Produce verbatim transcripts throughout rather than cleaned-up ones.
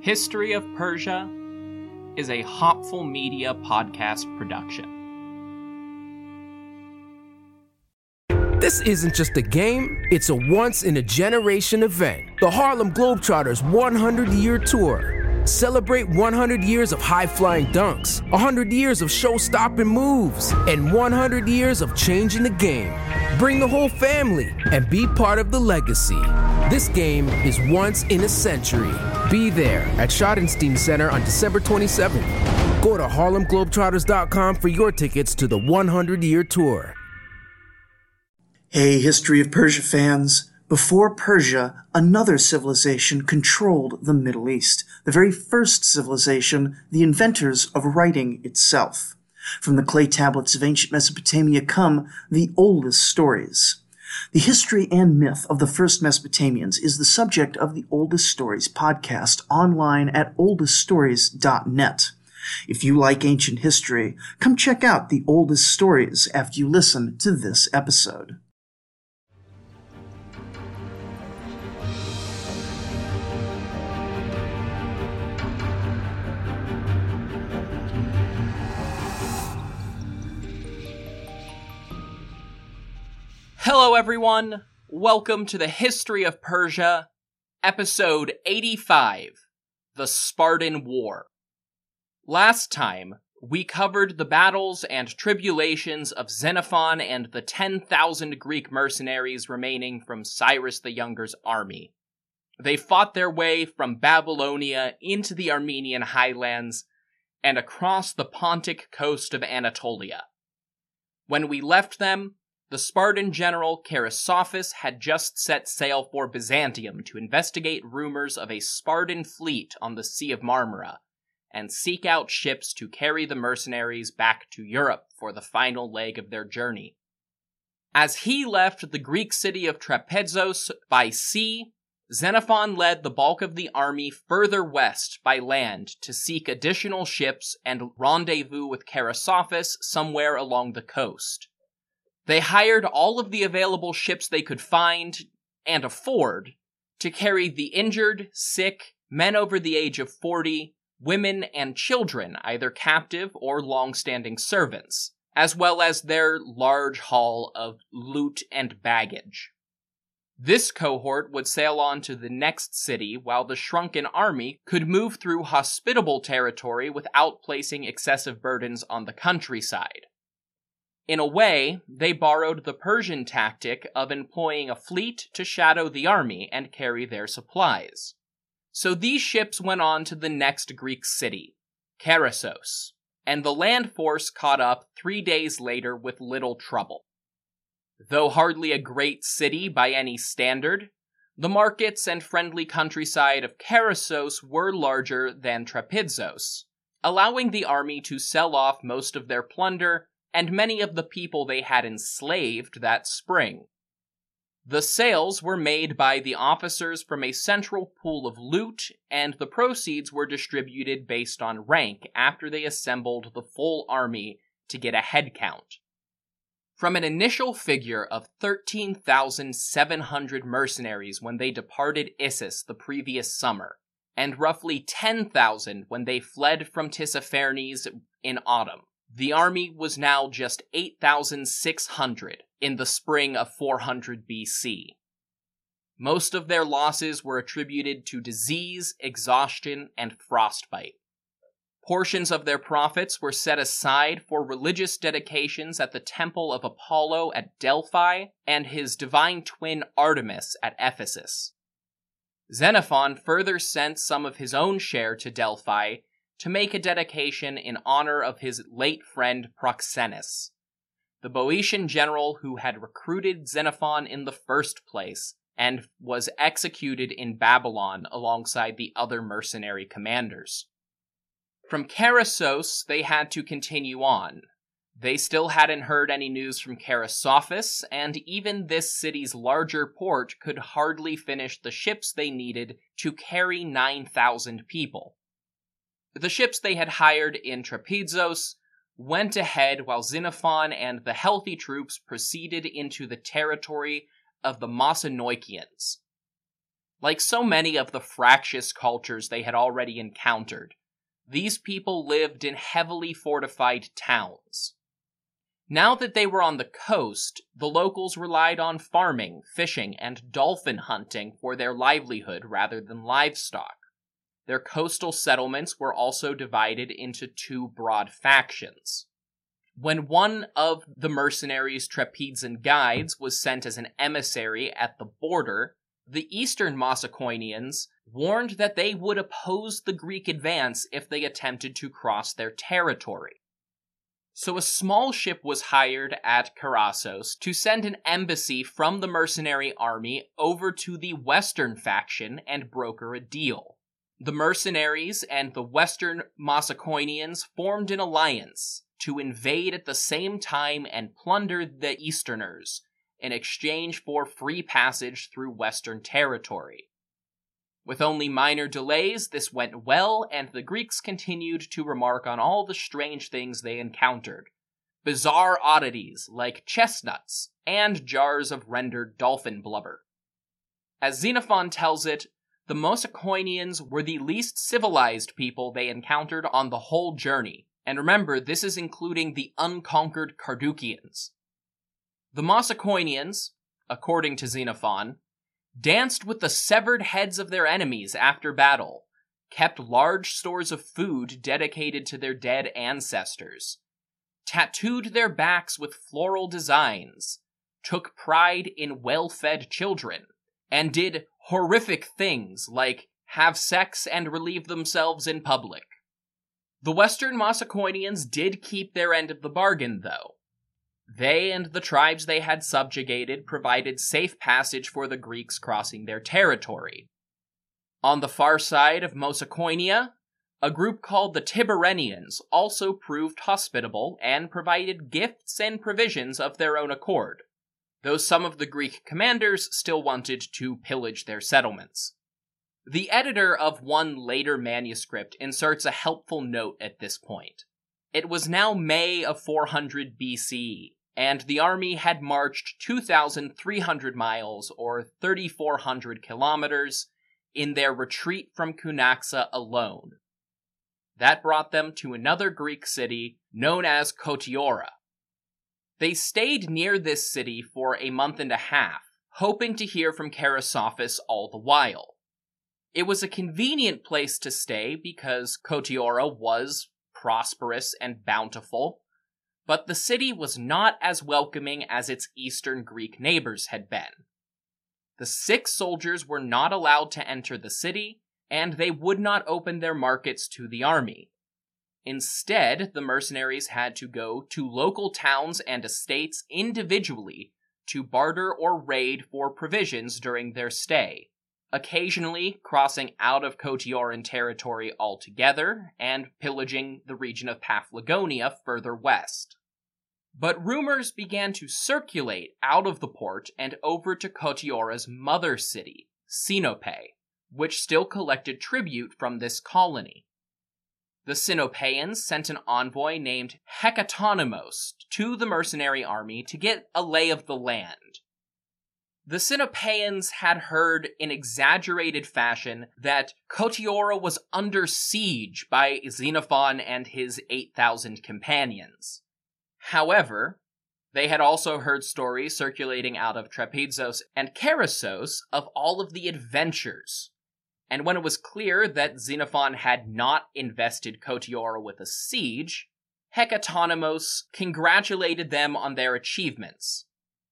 History of Persia is a Hopful Media podcast production. This isn't just a game, it's a once-in-a-generation event. The Harlem Globetrotters one hundred year Tour. Celebrate one hundred years of high-flying dunks, one hundred years of show-stopping moves, and one hundred years of changing the game. Bring the whole family and be part of the legacy. This game is once in a century. Be there at Schottenstein Center on December twenty-seventh. Go to Harlem Globetrotters dot com for your tickets to the one hundred year Tour. Hey, History of Persia fans. Before Persia, another civilization controlled the Middle East, the very first civilization, the inventors of writing itself. From the clay tablets of ancient Mesopotamia come the oldest stories. The history and myth of the first Mesopotamians is the subject of the Oldest Stories podcast online at oldest stories dot net. If you like ancient history, come check out the Oldest Stories after you listen to this episode. Hello everyone, welcome to the History of Persia, episode eighty-five, The Spartan War. Last time, we covered the battles and tribulations of Xenophon and the ten thousand Greek mercenaries remaining from Cyrus the Younger's army. They fought their way from Babylonia into the Armenian highlands and across the Pontic coast of Anatolia. When we left them, the Spartan general Chrysophus had just set sail for Byzantium to investigate rumors of a Spartan fleet on the Sea of Marmara, and seek out ships to carry the mercenaries back to Europe for the final leg of their journey. As he left the Greek city of Trapezos by sea, Xenophon led the bulk of the army further west by land to seek additional ships and rendezvous with Chrysophus somewhere along the coast. They hired all of the available ships they could find and afford to carry the injured, sick, men over the age of forty, women and children, either captive or long-standing servants, as well as their large haul of loot and baggage. This cohort would sail on to the next city while the shrunken army could move through hospitable territory without placing excessive burdens on the countryside. In a way, they borrowed the Persian tactic of employing a fleet to shadow the army and carry their supplies. So these ships went on to the next Greek city, Kerasos, and the land force caught up three days later with little trouble. Though hardly a great city by any standard, the markets and friendly countryside of Kerasos were larger than Trapezos, allowing the army to sell off most of their plunder and many of the people they had enslaved that spring. The sales were made by the officers from a central pool of loot, and the proceeds were distributed based on rank after they assembled the full army to get a head count. From an initial figure of thirteen thousand seven hundred mercenaries when they departed Issus the previous summer, and roughly ten thousand when they fled from Tissaphernes in autumn, the army was now just eight thousand six hundred in the spring of four hundred B C. Most of their losses were attributed to disease, exhaustion, and frostbite. Portions of their profits were set aside for religious dedications at the temple of Apollo at Delphi and his divine twin Artemis at Ephesus. Xenophon further sent some of his own share to Delphi to make a dedication in honor of his late friend Proxenus, the Boeotian general who had recruited Xenophon in the first place and was executed in Babylon alongside the other mercenary commanders. From Kerasos, they had to continue on. They still hadn't heard any news from Chrysophus, and even this city's larger port could hardly finish the ships they needed to carry nine thousand people. The ships they had hired in Trapezos went ahead while Xenophon and the healthy troops proceeded into the territory of the Mossynoikians. Like so many of the fractious cultures they had already encountered, these people lived in heavily fortified towns. Now that they were on the coast, the locals relied on farming, fishing, and dolphin hunting for their livelihood rather than livestock. Their coastal settlements were also divided into two broad factions. When one of the mercenaries' Trapezan guides was sent as an emissary at the border, the eastern Macedonians warned that they would oppose the Greek advance if they attempted to cross their territory. So a small ship was hired at Karassos to send an embassy from the mercenary army over to the western faction and broker a deal. The mercenaries and the western Macedonians formed an alliance to invade at the same time and plunder the easterners in exchange for free passage through western territory. With only minor delays, this went well, and the Greeks continued to remark on all the strange things they encountered. Bizarre oddities like chestnuts and jars of rendered dolphin blubber. As Xenophon tells it, the Macedonians were the least civilized people they encountered on the whole journey, and remember, this is including the unconquered Carduchians. The Macedonians, according to Xenophon, danced with the severed heads of their enemies after battle, kept large stores of food dedicated to their dead ancestors, tattooed their backs with floral designs, took pride in well-fed children, and did horrific things like have sex and relieve themselves in public. The Western Macedonians did keep their end of the bargain, though. They and the tribes they had subjugated provided safe passage for the Greeks crossing their territory. On the far side of Macedonia, a group called the Tibarenians also proved hospitable and provided gifts and provisions of their own accord, though some of the Greek commanders still wanted to pillage their settlements. The editor of one later manuscript inserts a helpful note at this point. It was now May of four hundred B C E, and the army had marched two thousand three hundred miles, or three thousand four hundred kilometers, in their retreat from Cunaxa alone. That brought them to another Greek city known as Kotiora. They stayed near this city for a month and a half, hoping to hear from Chrysophis all the while. It was a convenient place to stay because Kotiora was prosperous and bountiful, but the city was not as welcoming as its eastern Greek neighbors had been. The sick soldiers were not allowed to enter the city, and they would not open their markets to the army. Instead, the mercenaries had to go to local towns and estates individually to barter or raid for provisions during their stay, occasionally crossing out of Kotioran territory altogether and pillaging the region of Paphlagonia further west. But rumors began to circulate out of the port and over to Kotiora's mother city, Sinope, which still collected tribute from this colony. The Sinopeans sent an envoy named Hecatonymos to the mercenary army to get a lay of the land. The Sinopeans had heard in exaggerated fashion that Kotiora was under siege by Xenophon and his eight thousand companions. However, they had also heard stories circulating out of Trapezos and Karassos of all of the adventures. And when it was clear that Xenophon had not invested Kotiora with a siege, Hecatonymos congratulated them on their achievements.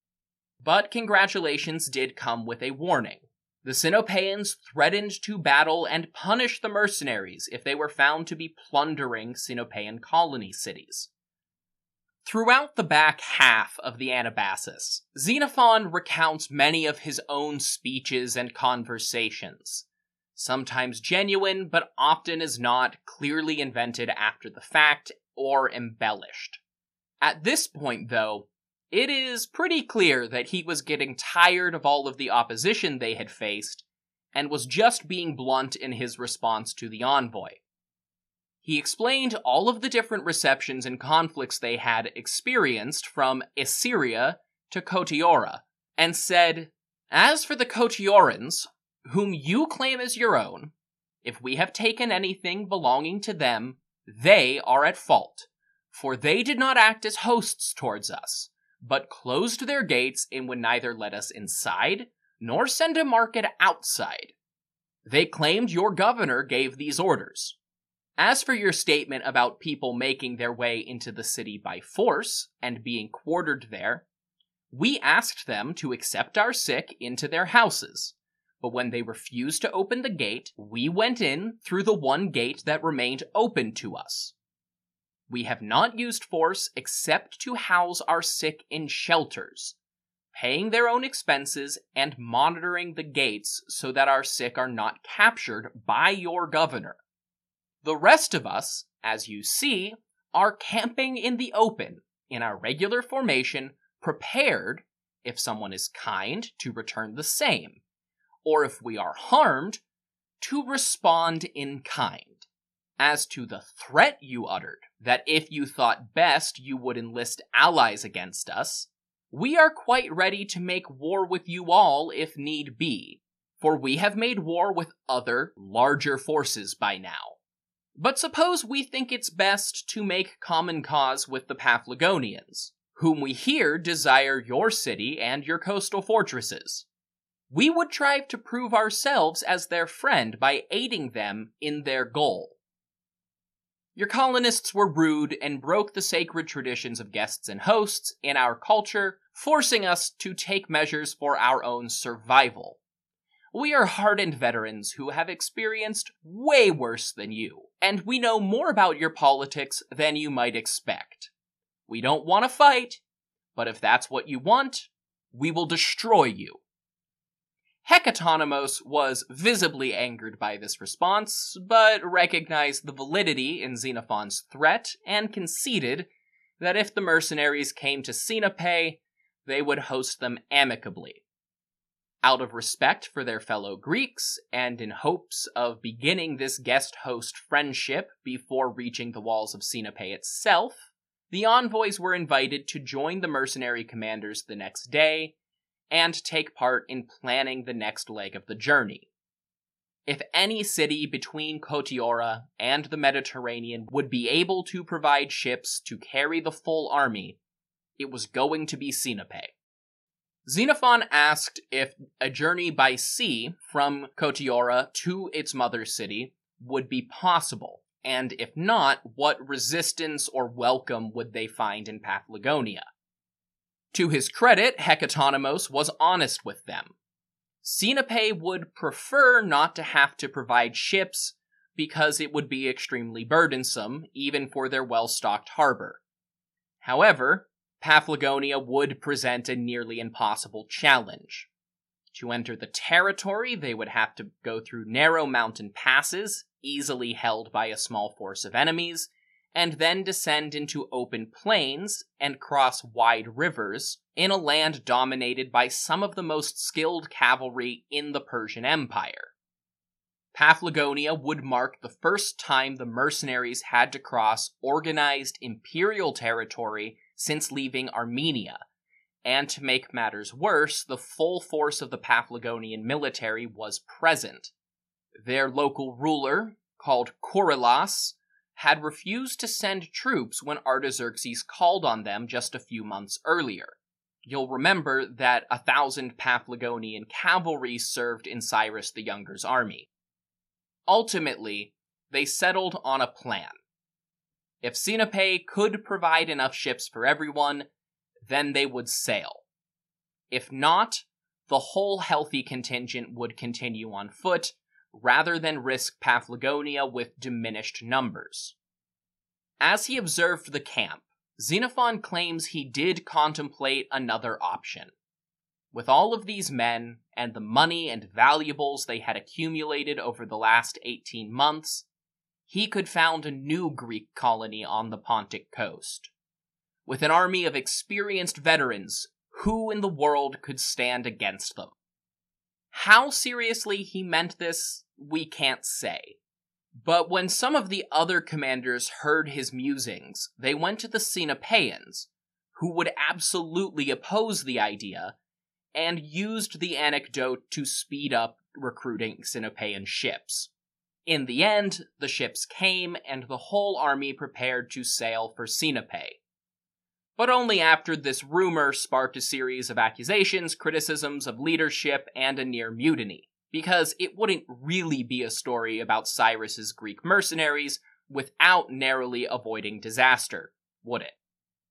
But congratulations did come with a warning. The Sinopeans threatened to battle and punish the mercenaries if they were found to be plundering Sinopean colony cities. Throughout the back half of the Anabasis, Xenophon recounts many of his own speeches and conversations, sometimes genuine, but often as not clearly invented after the fact or embellished. At this point, though, it is pretty clear that he was getting tired of all of the opposition they had faced, and was just being blunt in his response to the envoy. He explained all of the different receptions and conflicts they had experienced from Assyria to Kotiora, and said, "As for the Kotiorans, whom you claim as your own, if we have taken anything belonging to them, they are at fault, for they did not act as hosts towards us, but closed their gates and would neither let us inside, nor send a market outside. They claimed your governor gave these orders. As for your statement about people making their way into the city by force and being quartered there, we asked them to accept our sick into their houses, but when they refused to open the gate, we went in through the one gate that remained open to us. We have not used force except to house our sick in shelters, paying their own expenses and monitoring the gates so that our sick are not captured by your governor. The rest of us, as you see, are camping in the open, in our regular formation, prepared, if someone is kind, to return the same, or if we are harmed, to respond in kind. As to the threat you uttered, that if you thought best you would enlist allies against us, we are quite ready to make war with you all if need be, for we have made war with other, larger forces by now. But suppose we think it's best to make common cause with the Paphlagonians, whom we hear desire your city and your coastal fortresses. We would try to prove ourselves as their friend by aiding them in their goal. Your colonists were rude and broke the sacred traditions of guests and hosts in our culture, forcing us to take measures for our own survival. We are hardened veterans who have experienced way worse than you, and we know more about your politics than you might expect. We don't want to fight, but if that's what you want, we will destroy you. Hecatonamos was visibly angered by this response, but recognized the validity in Xenophon's threat and conceded that if the mercenaries came to Sinope, they would host them amicably. Out of respect for their fellow Greeks, and in hopes of beginning this guest-host friendship before reaching the walls of Sinope itself, the envoys were invited to join the mercenary commanders the next day, and take part in planning the next leg of the journey. If any city between Kotiora and the Mediterranean would be able to provide ships to carry the full army, it was going to be Sinope. Xenophon asked if a journey by sea from Kotiora to its mother city would be possible, and if not, what resistance or welcome would they find in Paphlagonia. To his credit, Hecatonamos was honest with them. Sinope would prefer not to have to provide ships because it would be extremely burdensome, even for their well-stocked harbor. However, Paphlagonia would present a nearly impossible challenge. To enter the territory, they would have to go through narrow mountain passes, easily held by a small force of enemies, and then descend into open plains and cross wide rivers in a land dominated by some of the most skilled cavalry in the Persian Empire. Paphlagonia would mark the first time the mercenaries had to cross organized imperial territory since leaving Armenia, and to make matters worse, the full force of the Paphlagonian military was present. Their local ruler, called Coryllas, had refused to send troops when Artaxerxes called on them just a few months earlier. You'll remember that a thousand Paphlagonian cavalry served in Cyrus the Younger's army. Ultimately, they settled on a plan. If Sinope could provide enough ships for everyone, then they would sail. If not, the whole healthy contingent would continue on foot, rather than risk Paphlagonia with diminished numbers. As he observed the camp, Xenophon claims he did contemplate another option. With all of these men, and the money and valuables they had accumulated over the last eighteen months, he could found a new Greek colony on the Pontic coast. With an army of experienced veterans, who in the world could stand against them? How seriously he meant this, we can't say. But when some of the other commanders heard his musings, they went to the Sinopeans, who would absolutely oppose the idea, and used the anecdote to speed up recruiting Sinopean ships. In the end, the ships came, and the whole army prepared to sail for Sinope. But only after this rumor sparked a series of accusations, criticisms of leadership, and a near mutiny, because it wouldn't really be a story about Cyrus's Greek mercenaries without narrowly avoiding disaster, would it?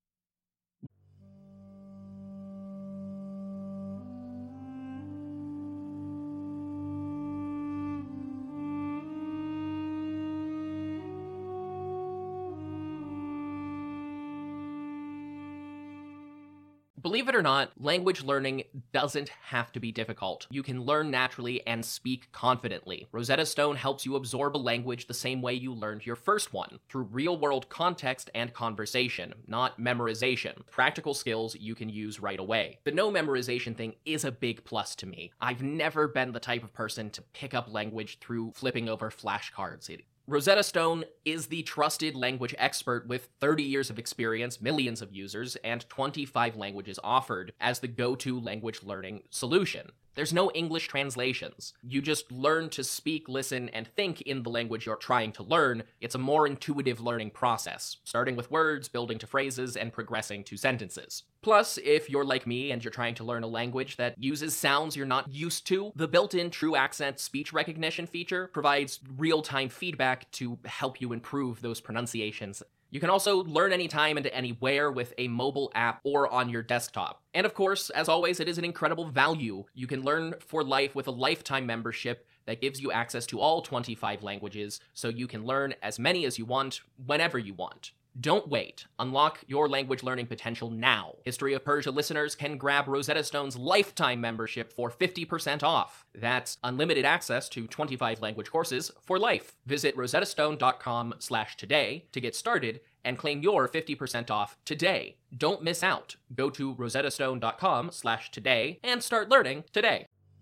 Believe it or not, language learning doesn't have to be difficult. You can learn naturally and speak confidently. Rosetta Stone helps you absorb a language the same way you learned your first one, through real-world context and conversation, not memorization. Practical skills you can use right away. The no memorization thing is a big plus to me. I've never been the type of person to pick up language through flipping over flashcards. It Rosetta Stone is the trusted language expert with thirty years of experience, millions of users, and twenty-five languages offered as the go-to language learning solution. There's no English translations. You just learn to speak, listen, and think in the language you're trying to learn. It's a more intuitive learning process, starting with words, building to phrases, and progressing to sentences. Plus, if you're like me and you're trying to learn a language that uses sounds you're not used to, the built-in True Accent speech recognition feature provides real-time feedback to help you improve those pronunciations. You can also learn anytime and anywhere with a mobile app or on your desktop. And of course, as always, it is an incredible value. You can learn for life with a lifetime membership that gives you access to all twenty-five languages, so you can learn as many as you want, whenever you want. Don't wait. Unlock your language learning potential now. History of Persia listeners can grab Rosetta Stone's lifetime membership for fifty percent off. That's unlimited access to twenty-five language courses for life. Visit rosettastone.com slash today to get started and claim your fifty percent off today. Don't miss out. Go to rosettastone.com slash today and start learning today.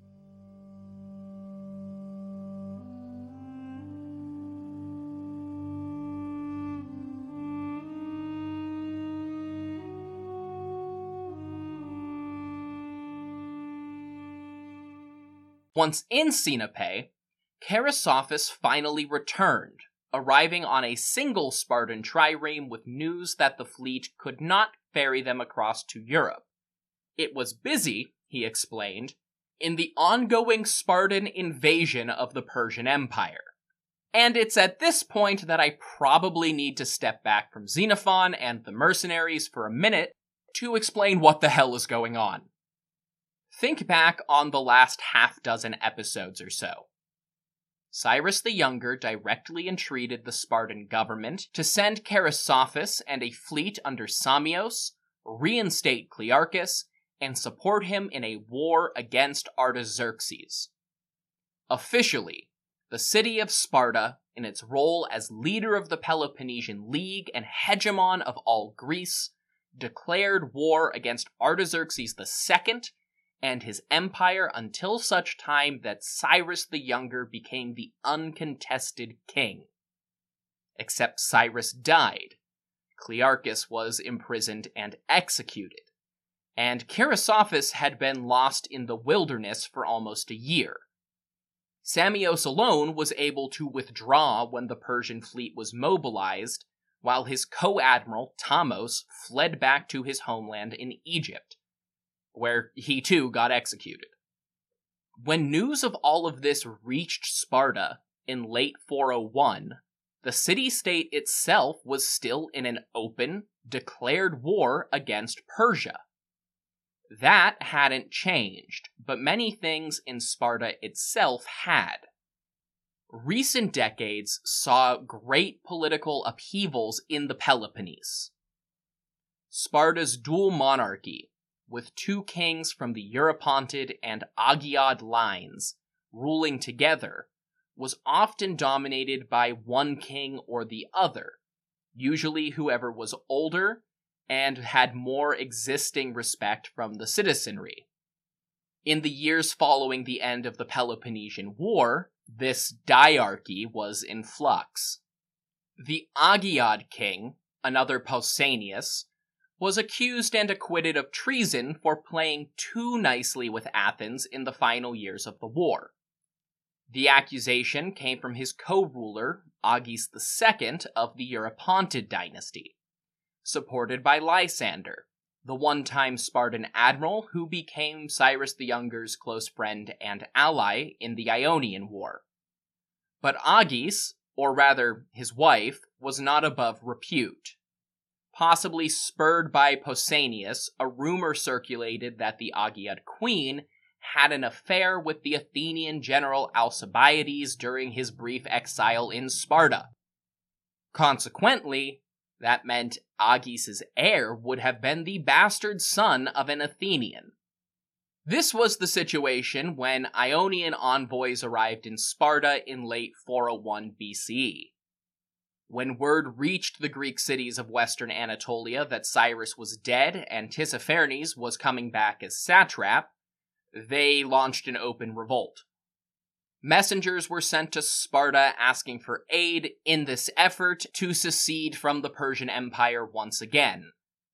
Once in Sinope, Charisophus finally returned, arriving on a single Spartan trireme with news that the fleet could not ferry them across to Europe. It was busy, he explained, in the ongoing Spartan invasion of the Persian Empire. And it's at this point that I probably need to step back from Xenophon and the mercenaries for a minute to explain what the hell is going on. Think back on the last half dozen episodes or so. Cyrus the Younger directly entreated the Spartan government to send Charisophus and a fleet under Samios, reinstate Clearchus, and support him in a war against Artaxerxes. Officially, the city of Sparta, in its role as leader of the Peloponnesian League and hegemon of all Greece, declared war against Artaxerxes the Second and his empire until such time that Cyrus the Younger became the uncontested king. Except Cyrus died, Clearchus was imprisoned and executed, and Charisophus had been lost in the wilderness for almost a year. Samios alone was able to withdraw when the Persian fleet was mobilized, while his co-admiral, Thamos, fled back to his homeland in Egypt, where he too got executed. When news of all of this reached Sparta in late four oh one, the city-state itself was still in an open, declared war against Persia. That hadn't changed, but many things in Sparta itself had. Recent decades saw great political upheavals in the Peloponnese. Sparta's dual monarchy, with two kings from the Eurypontid and Agiad lines ruling together, was often dominated by one king or the other, usually whoever was older and had more existing respect from the citizenry. In the years following the end of the Peloponnesian War, this diarchy was in flux. The Agiad king, another Pausanias, was accused and acquitted of treason for playing too nicely with Athens in the final years of the war. The accusation came from his co-ruler, Agis the Second of the Eurypontid dynasty, supported by Lysander, the one-time Spartan admiral who became Cyrus the Younger's close friend and ally in the Ionian War. But Agis, or rather his wife, was not above repute. Possibly spurred by Pausanias, a rumor circulated that the Agiad queen had an affair with the Athenian general Alcibiades during his brief exile in Sparta. Consequently, that meant Agis' heir would have been the bastard son of an Athenian. This was the situation when Ionian envoys arrived in Sparta in late four oh one B C E. When word reached the Greek cities of western Anatolia that Cyrus was dead and Tissaphernes was coming back as satrap, they launched an open revolt. Messengers were sent to Sparta asking for aid in this effort to secede from the Persian Empire once again.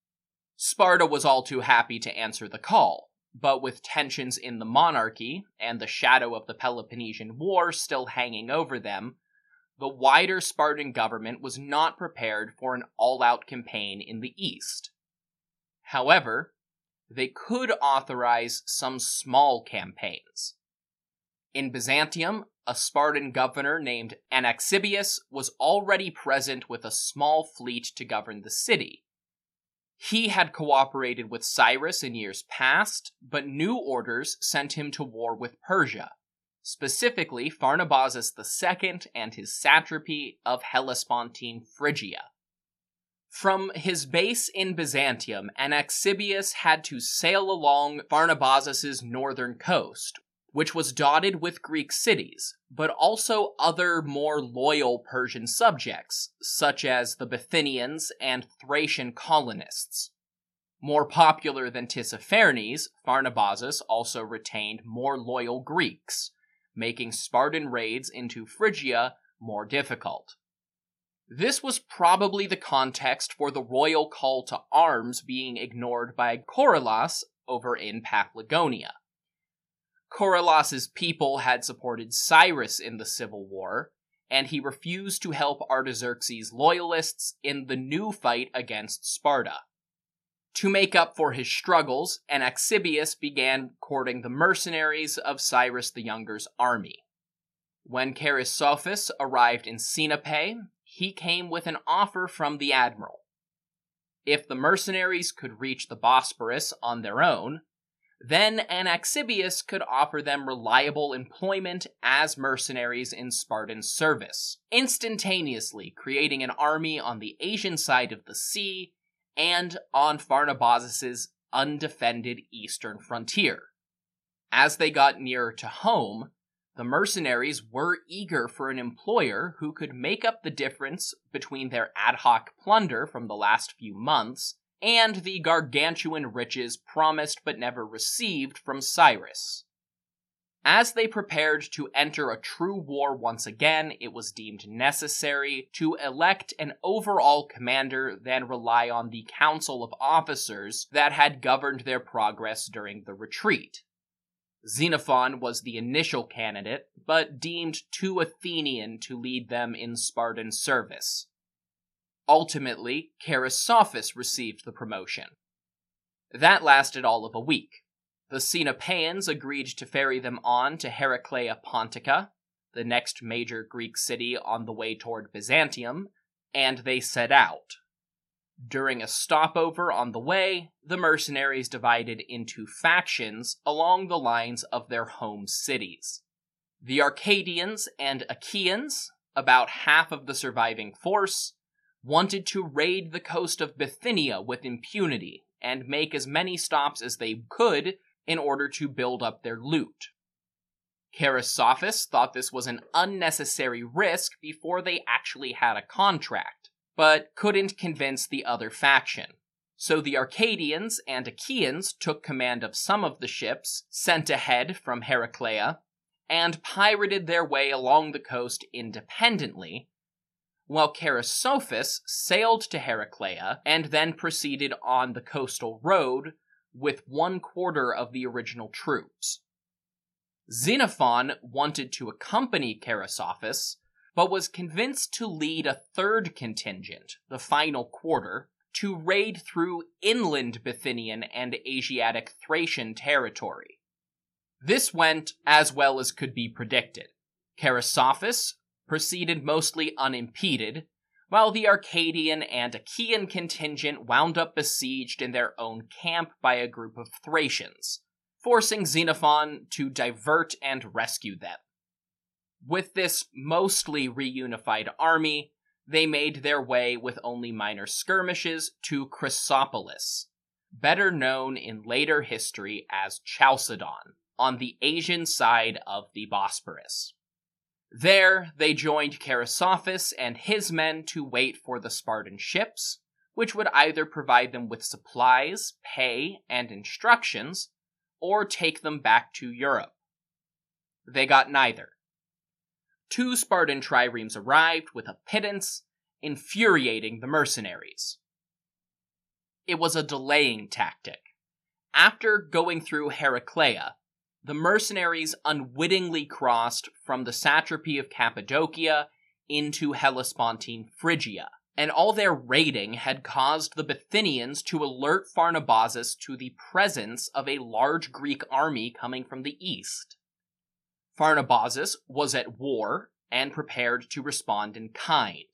Sparta was all too happy to answer the call, but with tensions in the monarchy and the shadow of the Peloponnesian War still hanging over them, the wider Spartan government was not prepared for an all-out campaign in the east. However, they could authorize some small campaigns. In Byzantium, a Spartan governor named Anaxibius was already present with a small fleet to govern the city. He had cooperated with Cyrus in years past, but new orders sent him to war with Persia, specifically Pharnabazus the Second and his satrapy of Hellespontine Phrygia. From his base in Byzantium, Anaxibius had to sail along Pharnabazus' northern coast, which was dotted with Greek cities, but also other more loyal Persian subjects, such as the Bithynians and Thracian colonists. More popular than Tissaphernes, Pharnabazus also retained more loyal Greeks, making Spartan raids into Phrygia more difficult. This was probably the context for the royal call to arms being ignored by Coryllas over in Paphlagonia. Coryllas's people had supported Cyrus in the civil war, and he refused to help Artaxerxes' loyalists in the new fight against Sparta. To make up for his struggles, Anaxibius began courting the mercenaries of Cyrus the Younger's army. When Chrysophis arrived in Sinope, he came with an offer from the admiral. If the mercenaries could reach the Bosporus on their own, then Anaxibius could offer them reliable employment as mercenaries in Spartan service, instantaneously creating an army on the Asian side of the sea and on Pharnabazus' undefended eastern frontier. As they got nearer to home, the mercenaries were eager for an employer who could make up the difference between their ad hoc plunder from the last few months and the gargantuan riches promised but never received from Cyrus. As they prepared to enter a true war once again, it was deemed necessary to elect an overall commander, then rely on the council of officers that had governed their progress during the retreat. Xenophon was the initial candidate, but deemed too Athenian to lead them in Spartan service. Ultimately, Chrysophis received the promotion. That lasted all of a week. The Sinopeans agreed to ferry them on to Heraclea Pontica, the next major Greek city on the way toward Byzantium, and they set out. During a stopover on the way, the mercenaries divided into factions along the lines of their home cities. The Arcadians and Achaeans, about half of the surviving force, wanted to raid the coast of Bithynia with impunity and make as many stops as they could in order to build up their loot. Chrysophis thought this was an unnecessary risk before they actually had a contract, but couldn't convince the other faction. So the Arcadians and Achaeans took command of some of the ships sent ahead from Heraclea and pirated their way along the coast independently, while Chrysophis sailed to Heraclea and then proceeded on the coastal road with one quarter of the original troops. Xenophon wanted to accompany Cheirosophus, but was convinced to lead a third contingent, the final quarter, to raid through inland Bithynian and Asiatic Thracian territory. This went as well as could be predicted. Cheirosophus proceeded mostly unimpeded, while the Arcadian and Achaean contingent wound up besieged in their own camp by a group of Thracians, forcing Xenophon to divert and rescue them. With this mostly reunified army, they made their way with only minor skirmishes to Chrysopolis, better known in later history as Chalcedon, on the Asian side of the Bosporus. There, they joined Cheirosophus and his men to wait for the Spartan ships, which would either provide them with supplies, pay, and instructions, or take them back to Europe. They got neither. Two Spartan triremes arrived with a pittance, infuriating the mercenaries. It was a delaying tactic. After going through Heraclea, the mercenaries unwittingly crossed from the satrapy of Cappadocia into Hellespontine Phrygia, and all their raiding had caused the Bithynians to alert Pharnabazus to the presence of a large Greek army coming from the east. Pharnabazus was at war and prepared to respond in kind.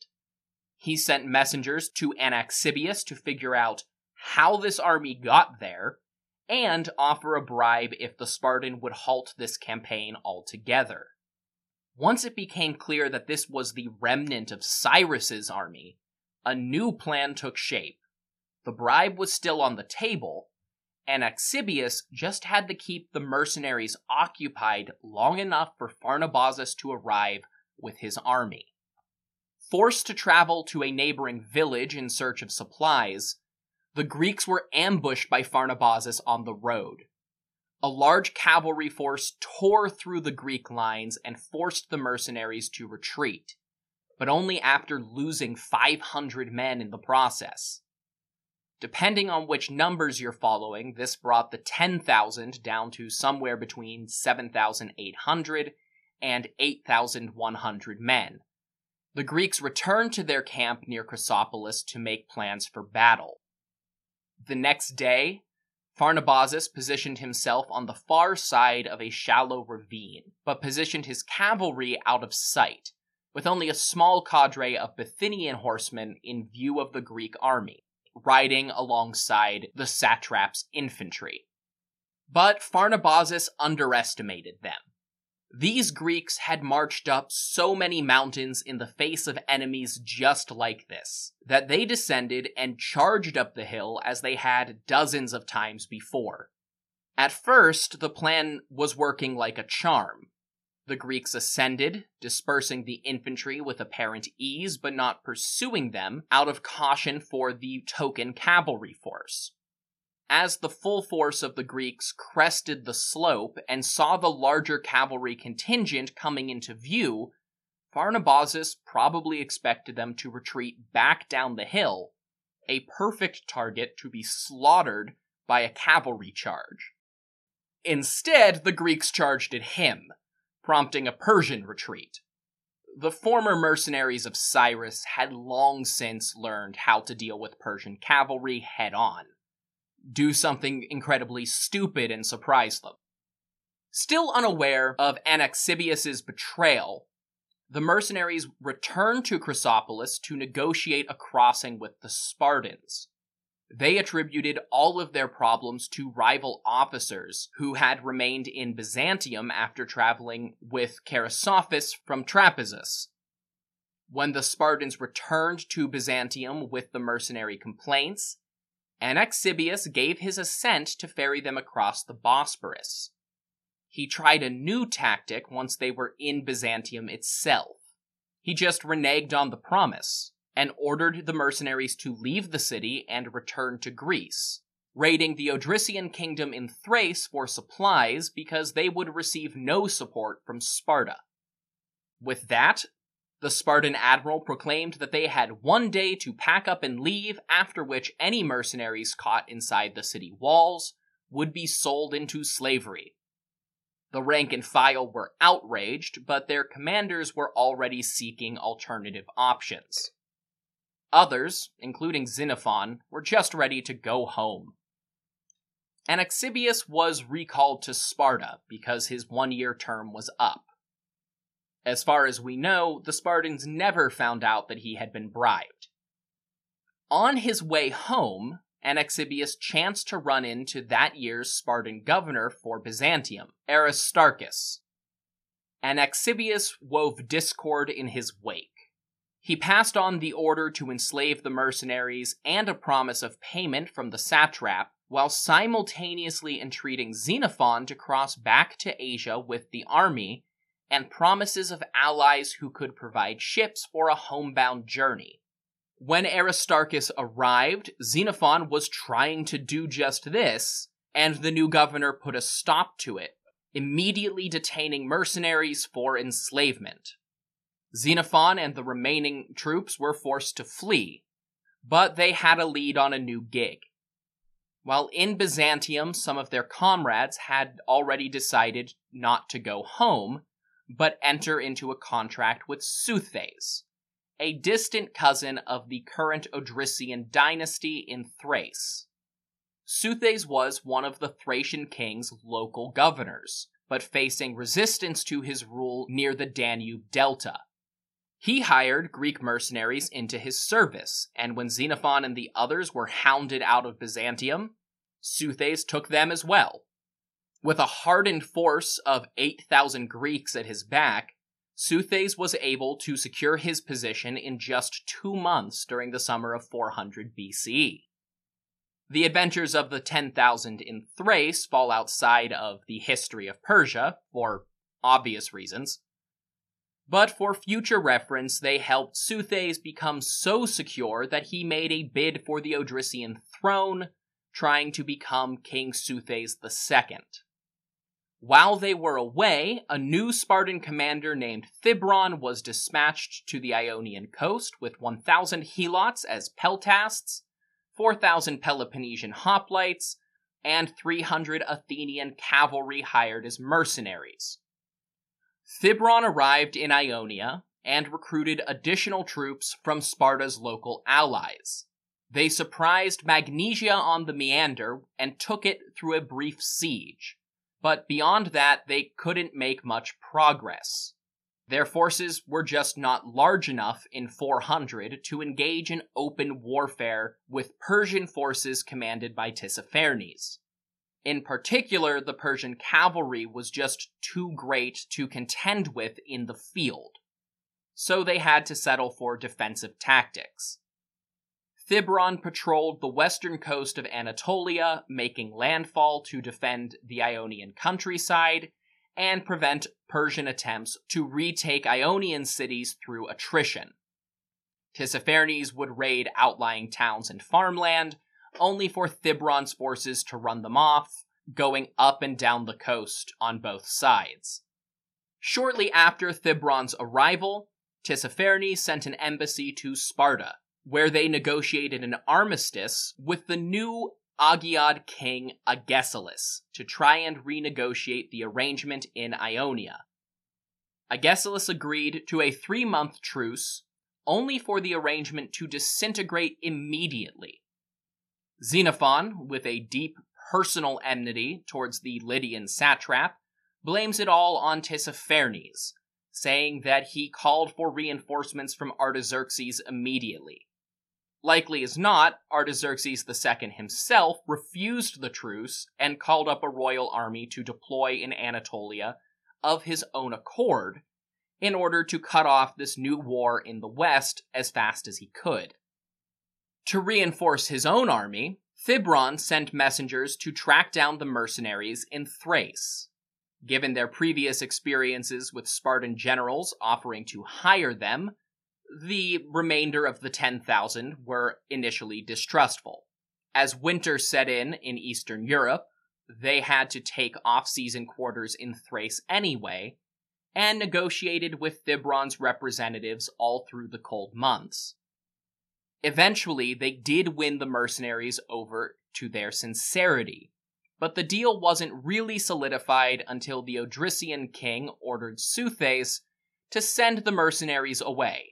He sent messengers to Anaxibius to figure out how this army got there, and offer a bribe if the Spartan would halt this campaign altogether. Once it became clear that this was the remnant of Cyrus's army, a new plan took shape. The bribe was still on the table, and Anaxibius just had to keep the mercenaries occupied long enough for Pharnabazus to arrive with his army. Forced to travel to a neighboring village in search of supplies, the Greeks were ambushed by Pharnabazus on the road. A large cavalry force tore through the Greek lines and forced the mercenaries to retreat, but only after losing five hundred men in the process. Depending on which numbers you're following, this brought the ten thousand down to somewhere between seven thousand eight hundred and eight thousand one hundred men. The Greeks returned to their camp near Chrysopolis to make plans for battle. The next day, Pharnabazus positioned himself on the far side of a shallow ravine, but positioned his cavalry out of sight, with only a small cadre of Bithynian horsemen in view of the Greek army, riding alongside the satrap's infantry. But Pharnabazus underestimated them. These Greeks had marched up so many mountains in the face of enemies just like this, that they descended and charged up the hill as they had dozens of times before. At first, the plan was working like a charm. The Greeks ascended, dispersing the infantry with apparent ease, but not pursuing them out of caution for the token cavalry force. As the full force of the Greeks crested the slope and saw the larger cavalry contingent coming into view, Pharnabazus probably expected them to retreat back down the hill, a perfect target to be slaughtered by a cavalry charge. Instead, the Greeks charged at him, prompting a Persian retreat. The former mercenaries of Cyrus had long since learned how to deal with Persian cavalry head-on. Do something incredibly stupid and surprise them. Still unaware of Anaxibius's betrayal, the mercenaries returned to Chrysopolis to negotiate a crossing with the Spartans. They attributed all of their problems to rival officers who had remained in Byzantium after traveling with Cheirosophus from Trapezus. When the Spartans returned to Byzantium with the mercenary complaints, Anaxibius gave his assent to ferry them across the Bosporus. He tried a new tactic once they were in Byzantium itself. He just reneged on the promise, and ordered the mercenaries to leave the city and return to Greece, raiding the Odrysian kingdom in Thrace for supplies because they would receive no support from Sparta. With that, the Spartan admiral proclaimed that they had one day to pack up and leave, after which any mercenaries caught inside the city walls would be sold into slavery. The rank and file were outraged, but their commanders were already seeking alternative options. Others, including Xenophon, were just ready to go home. Anaxibius was recalled to Sparta because his one-year term was up. As far as we know, the Spartans never found out that he had been bribed. On his way home, Anaxibius chanced to run into that year's Spartan governor for Byzantium, Aristarchus. Anaxibius wove discord in his wake. He passed on the order to enslave the mercenaries and a promise of payment from the satrap, while simultaneously entreating Xenophon to cross back to Asia with the army and promises of allies who could provide ships for a homebound journey. When Aristarchus arrived, Xenophon was trying to do just this, and the new governor put a stop to it, immediately detaining mercenaries for enslavement. Xenophon and the remaining troops were forced to flee, but they had a lead on a new gig. While in Byzantium, some of their comrades had already decided not to go home, but enter into a contract with Seuthes, a distant cousin of the current Odrysian dynasty in Thrace. Seuthes was one of the Thracian king's local governors, but facing resistance to his rule near the Danube Delta. He hired Greek mercenaries into his service, and when Xenophon and the others were hounded out of Byzantium, Seuthes took them as well. With a hardened force of eight thousand Greeks at his back, Seuthes was able to secure his position in just two months during the summer of four hundred B C E. The adventures of the ten thousand in Thrace fall outside of the history of Persia, for obvious reasons, but for future reference they helped Seuthes become so secure that he made a bid for the Odrysian throne, trying to become King Seuthes the Second. While they were away, a new Spartan commander named Thibron was dispatched to the Ionian coast with one thousand helots as peltasts, four thousand Peloponnesian hoplites, and three hundred Athenian cavalry hired as mercenaries. Thibron arrived in Ionia and recruited additional troops from Sparta's local allies. They surprised Magnesia on the Meander and took it through a brief siege. But beyond that, they couldn't make much progress. Their forces were just not large enough in four hundred to engage in open warfare with Persian forces commanded by Tissaphernes. In particular, the Persian cavalry was just too great to contend with in the field, so they had to settle for defensive tactics. Thibron patrolled the western coast of Anatolia, making landfall to defend the Ionian countryside and prevent Persian attempts to retake Ionian cities through attrition. Tissaphernes would raid outlying towns and farmland, only for Thibron's forces to run them off, going up and down the coast on both sides. Shortly after Thibron's arrival, Tissaphernes sent an embassy to Sparta, where they negotiated an armistice with the new Agiad king Agesilaus to try and renegotiate the arrangement in Ionia. Agesilaus agreed to a three-month truce, only for the arrangement to disintegrate immediately. Xenophon, with a deep personal enmity towards the Lydian satrap, blames it all on Tissaphernes, saying that he called for reinforcements from Artaxerxes immediately. Likely as not, Artaxerxes the Second himself refused the truce and called up a royal army to deploy in Anatolia of his own accord, in order to cut off this new war in the west as fast as he could. To reinforce his own army, Thibron sent messengers to track down the mercenaries in Thrace. Given their previous experiences with Spartan generals offering to hire them, the remainder of the ten thousand were initially distrustful. As winter set in in Eastern Europe, they had to take off-season quarters in Thrace anyway, and negotiated with Thibron's representatives all through the cold months. Eventually, they did win the mercenaries over to their sincerity, but the deal wasn't really solidified until the Odrysian king ordered Seuthes to send the mercenaries away.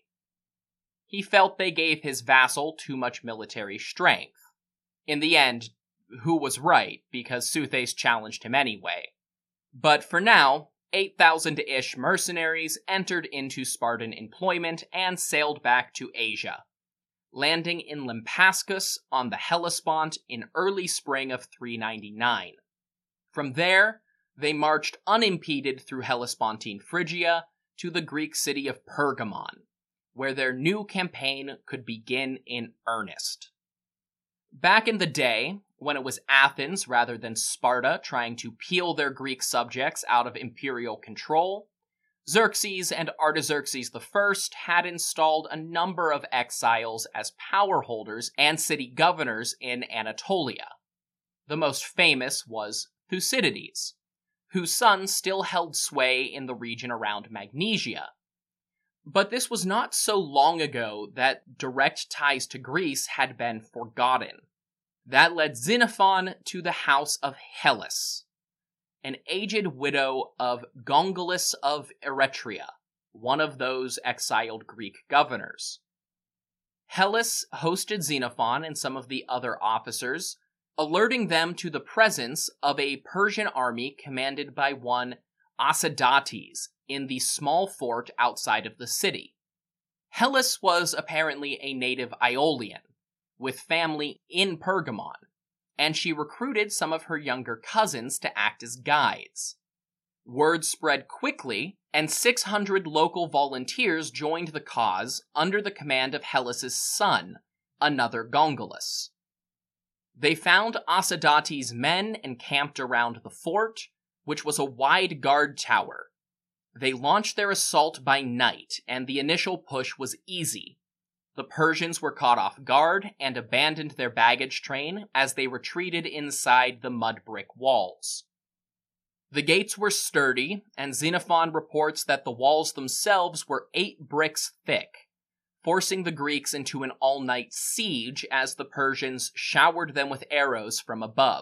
He felt they gave his vassal too much military strength. In the end, who was right, because Seuthes challenged him anyway. But for now, eight thousand-ish mercenaries entered into Spartan employment and sailed back to Asia, landing in Lampascus on the Hellespont in early spring of three ninety-nine. From there, they marched unimpeded through Hellespontine Phrygia to the Greek city of Pergamon, where their new campaign could begin in earnest. Back in the day, when it was Athens rather than Sparta trying to peel their Greek subjects out of imperial control, Xerxes and Artaxerxes the First had installed a number of exiles as power holders and city governors in Anatolia. The most famous was Thucydides, whose son still held sway in the region around Magnesia. But this was not so long ago that direct ties to Greece had been forgotten. That led Xenophon to the house of Hellas, an aged widow of Gongylus of Eretria, one of those exiled Greek governors. Hellas hosted Xenophon and some of the other officers, alerting them to the presence of a Persian army commanded by one Acidates in the small fort outside of the city. Hellas was apparently a native Aeolian, with family in Pergamon, and she recruited some of her younger cousins to act as guides. Word spread quickly, and six hundred local volunteers joined the cause under the command of Hellas' son, another Gongylus. They found Acidates' men encamped around the fort, which was a wide guard tower. They launched their assault by night, and the initial push was easy. The Persians were caught off guard and abandoned their baggage train as they retreated inside the mud brick walls. The gates were sturdy, and Xenophon reports that the walls themselves were eight bricks thick, forcing the Greeks into an all-night siege as the Persians showered them with arrows from above.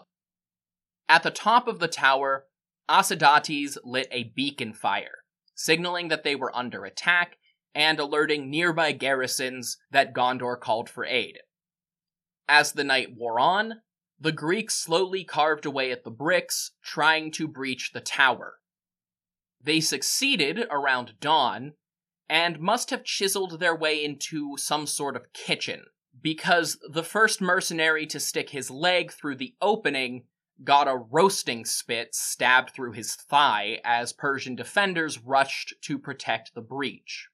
At the top of the tower, Acidates lit a beacon fire, signaling that they were under attack and alerting nearby garrisons that Gondor called for aid. As the night wore on, the Greeks slowly carved away at the bricks, trying to breach the tower. They succeeded around dawn, and must have chiseled their way into some sort of kitchen, because the first mercenary to stick his leg through the opening got a roasting spit stabbed through his thigh as Persian defenders rushed to protect the breach.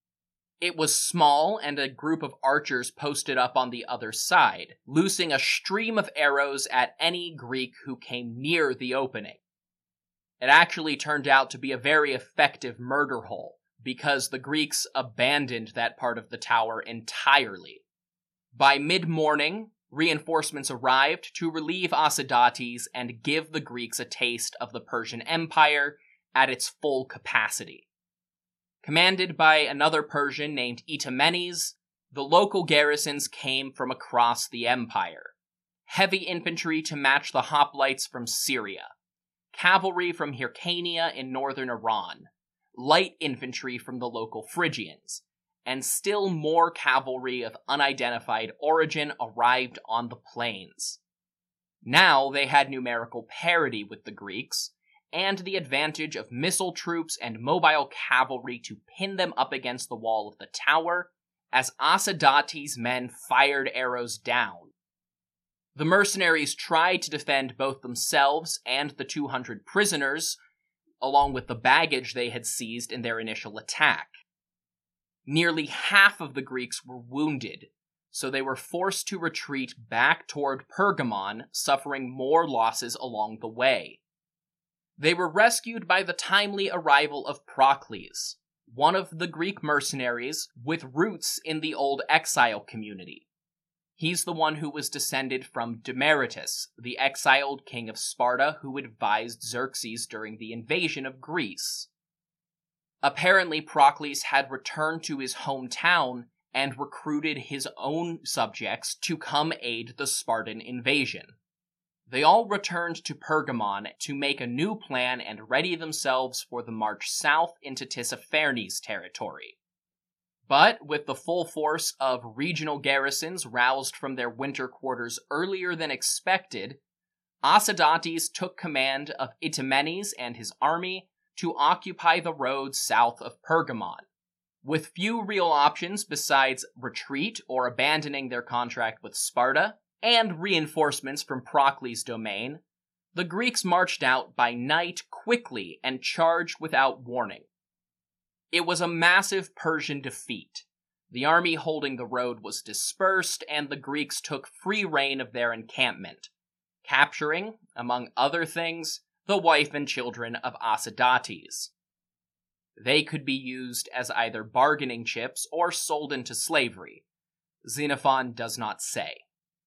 It was small, and a group of archers posted up on the other side, loosing a stream of arrows at any Greek who came near the opening. It actually turned out to be a very effective murder hole, because the Greeks abandoned that part of the tower entirely. By mid-morning, reinforcements arrived to relieve Acidates and give the Greeks a taste of the Persian Empire at its full capacity. Commanded by another Persian named Itomenes, the local garrisons came from across the empire. Heavy infantry to match the hoplites from Syria, cavalry from Hyrcania in northern Iran, light infantry from the local Phrygians, and still more cavalry of unidentified origin arrived on the plains. Now they had numerical parity with the Greeks, and the advantage of missile troops and mobile cavalry to pin them up against the wall of the tower, as Acidates' men fired arrows down. The mercenaries tried to defend both themselves and the two hundred prisoners, along with the baggage they had seized in their initial attack. Nearly half of the Greeks were wounded, so they were forced to retreat back toward Pergamon, suffering more losses along the way. They were rescued by the timely arrival of Procles, one of the Greek mercenaries with roots in the old exile community. He's the one who was descended from Demaratus, the exiled king of Sparta who advised Xerxes during the invasion of Greece. Apparently, Procles had returned to his hometown and recruited his own subjects to come aid the Spartan invasion. They all returned to Pergamon to make a new plan and ready themselves for the march south into Tissaphernes territory. But with the full force of regional garrisons roused from their winter quarters earlier than expected, Acidates took command of Itimenes and his army to occupy the roads south of Pergamon. With few real options besides retreat or abandoning their contract with Sparta, and reinforcements from Procles' domain, the Greeks marched out by night quickly and charged without warning. It was a massive Persian defeat. The army holding the road was dispersed, and the Greeks took free rein of their encampment, capturing, among other things, the wife and children of Acidates. They could be used as either bargaining chips or sold into slavery. Xenophon does not say.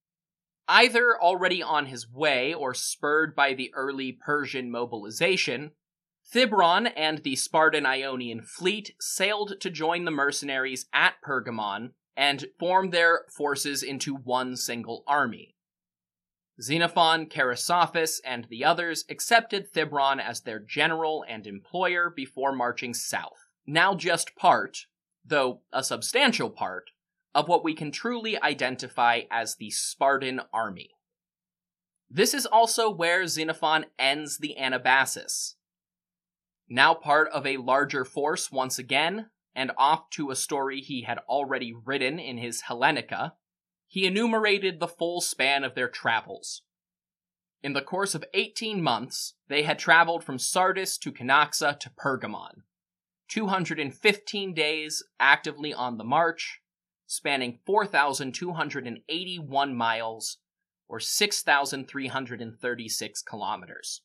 Either already on his way or spurred by the early Persian mobilization, Thibron and the Spartan Ionian fleet sailed to join the mercenaries at Pergamon and form their forces into one single army. Xenophon, Charisophus, and the others accepted Thibron as their general and employer before marching south, now just part, though a substantial part, of what we can truly identify as the Spartan army. This is also where Xenophon ends the Anabasis. Now part of a larger force once again, and off to a story he had already written in his Hellenica, he enumerated the full span of their travels. In the course of eighteen months, they had traveled from Sardis to Canaxa to Pergamon, two hundred fifteen days actively on the march, spanning four thousand two hundred eighty-one miles, or six thousand three hundred thirty-six kilometers.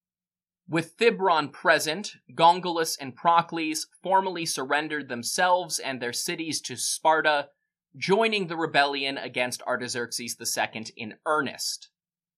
With Thibron present, Gongylus and Procles formally surrendered themselves and their cities to Sparta, joining the rebellion against Artaxerxes the Second in earnest.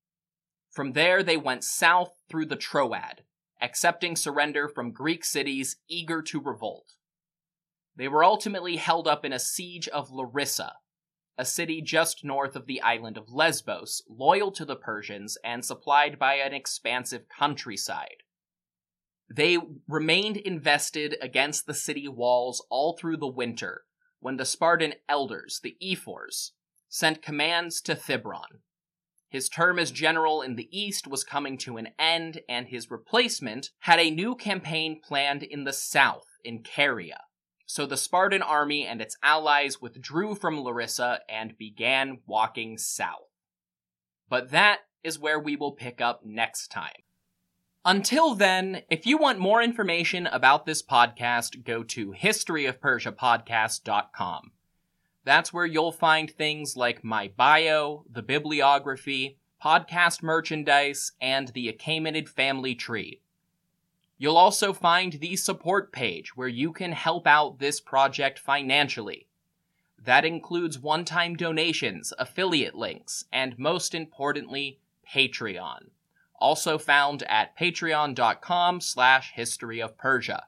From there they went south through the Troad, accepting surrender from Greek cities eager to revolt. They were ultimately held up in a siege of Larissa, a city just north of the island of Lesbos, loyal to the Persians and supplied by an expansive countryside. They remained invested against the city walls all through the winter, when the Spartan elders, the ephors, sent commands to Thibron. His term as general in the east was coming to an end, and his replacement had a new campaign planned in the south, in Caria. So the Spartan army and its allies withdrew from Larissa and began walking south. But that is where we will pick up next time. Until then, if you want more information about this podcast, go to history of persia podcast dot com. That's where you'll find things like my bio, the bibliography, podcast merchandise, and the Achaemenid family tree. You'll also find the support page where you can help out this project financially. That includes one-time donations, affiliate links, and most importantly, Patreon. Also found at patreon.com slash history of Persia.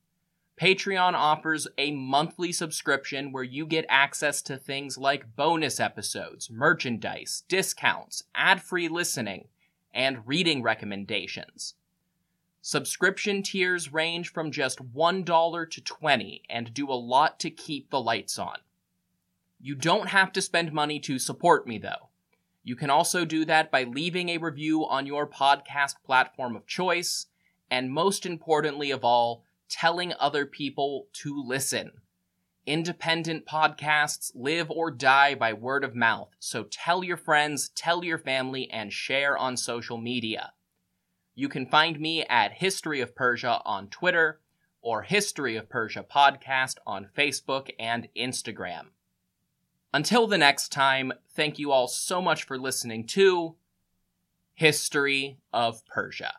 Patreon offers a monthly subscription where you get access to things like bonus episodes, merchandise, discounts, ad-free listening, and reading recommendations. Subscription tiers range from just one dollar to twenty dollars and do a lot to keep the lights on. You don't have to spend money to support me, though. You can also do that by leaving a review on your podcast platform of choice, and most importantly of all, telling other people to listen. Independent podcasts live or die by word of mouth, so tell your friends, tell your family, and share on social media. You can find me at History of Persia on Twitter, or History of Persia Podcast on Facebook and Instagram. Until the next time, thank you all so much for listening to History of Persia.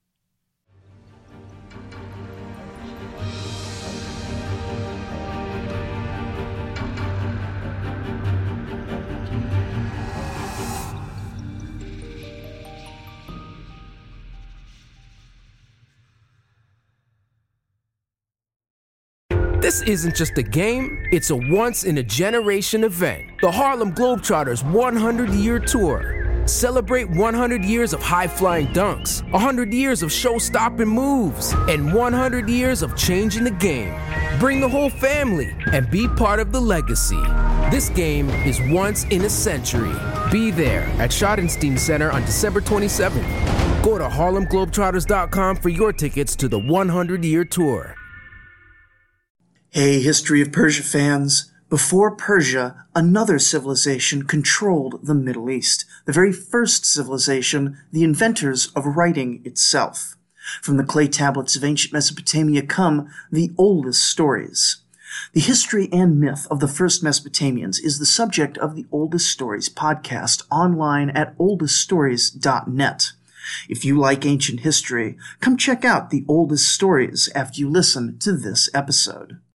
This isn't just a game, it's a once-in-a-generation event. The Harlem Globetrotters one hundred year Tour. Celebrate one hundred years of high-flying dunks, one hundred years of show-stopping moves, and one hundred years of changing the game. Bring the whole family and be part of the legacy. This game is once in a century. Be there at Schottenstein Center on December twenty-seventh. Go to Harlem Globetrotters dot com for your tickets to the one hundred year tour. Hey, History of Persia fans. Before Persia, another civilization controlled the Middle East, the very first civilization, the inventors of writing itself. From the clay tablets of ancient Mesopotamia come the oldest stories. The history and myth of the first Mesopotamians is the subject of the Oldest Stories podcast online at oldest stories dot net. If you like ancient history, come check out the Oldest Stories after you listen to this episode.